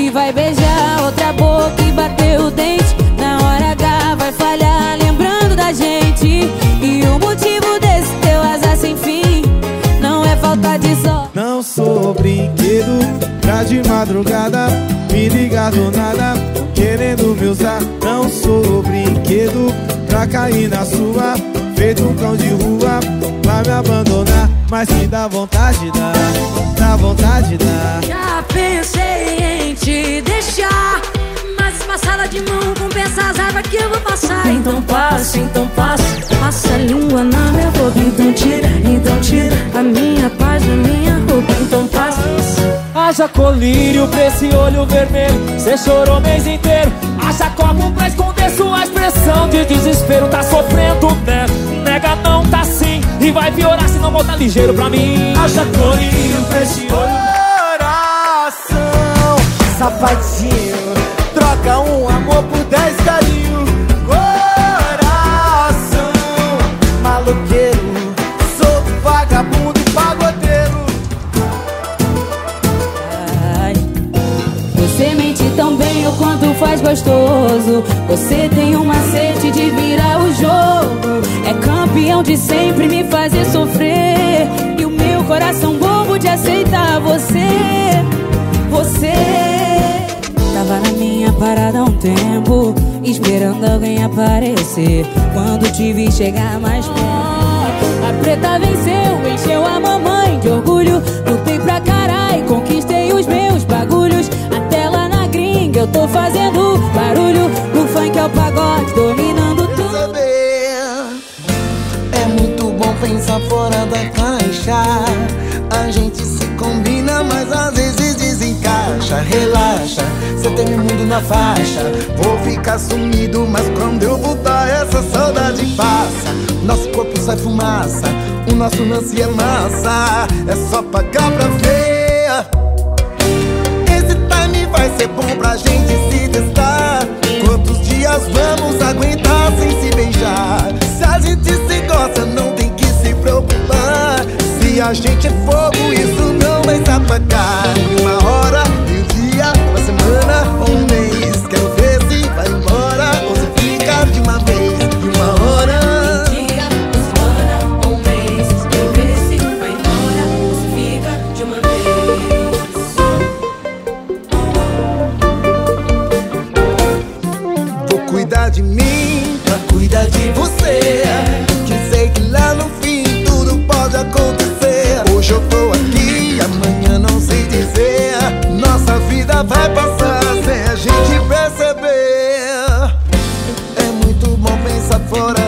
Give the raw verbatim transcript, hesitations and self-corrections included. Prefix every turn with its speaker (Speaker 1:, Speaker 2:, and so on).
Speaker 1: e vai beijar outra boca e bater o dente. Na hora H vai falhar lembrando da gente. E o motivo desse teu azar sem fim não é falta de sorte.
Speaker 2: Não sou brinquedo pra de madrugada me ligar do nada querendo me usar. Não sou brinquedo pra cair na sua, feito um cão de rua pra me abandonar. Mas se dá vontade, dá, dá vontade, dá.
Speaker 1: Já pensei em te deixar, mas passada de mão compensa as raivas que eu vou passar. Então passa, então passa, passa a língua na minha boca. Então tira, então tira a minha paz da minha roupa. Então passa.
Speaker 3: Haja colírio pra esse olho vermelho, cê chorou o mês inteiro. Haja copo pra esconder sua expressão de desespero. Tá sofrendo, né? Nega não tá sim, e vai piorar se não voltar ligeiro pra mim. Haja colírio pra esse olho.
Speaker 2: Coração, sapatinho, troca um amor por dez carinho. Coração, maloqueiro, solto, vagabundo e pagodeiro.
Speaker 1: Ai, você mente tão bem o quanto faz gostoso. Você tem um macete de virar o jogo. É campeão de sempre me fazer sofrer. E o meu coração bobo de aceitar você. Você tava na minha parada há um tempo, esperando alguém aparecer. Quando te vi chegar mais perto, a preta venceu, encheu a mamãe de orgulho. Lutei pra caralho, conquistei os meus bagulhos. Até lá na gringa eu tô fazendo barulho. No funk é o pagode, dominando tudo.
Speaker 4: É muito bom pensar fora da caixa. A gente se combina, mas às vezes desencaixa. Relaxa, cê tem o mundo na faixa. Vou ficar sumido, mas quando eu voltar essa saudade passa. Nosso corpo sai fumaça, o nosso lance é massa. É só pagar pra ver. Esse time vai ser bom pra gente se testar. Quantos dias vamos aguentar sem se beijar? Se a gente se gosta, não tem que se preocupar. Se a gente é fogo, isso não vai se apagar. Uma hora, um dia, uma semana ou um mês. Quero ver se vai embora ou se fica de uma vez. De uma hora,
Speaker 1: um dia, uma semana ou um mês. Quero ver se vai embora ou se fica de uma vez.
Speaker 4: vou cuidar de mim pra cuidar de você. Que sei que lá no fim tudo pode acontecer. Hoje eu tô aqui, amanhã não sei dizer. Nossa vida vai passar sem a gente perceber. É muito bom pensar fora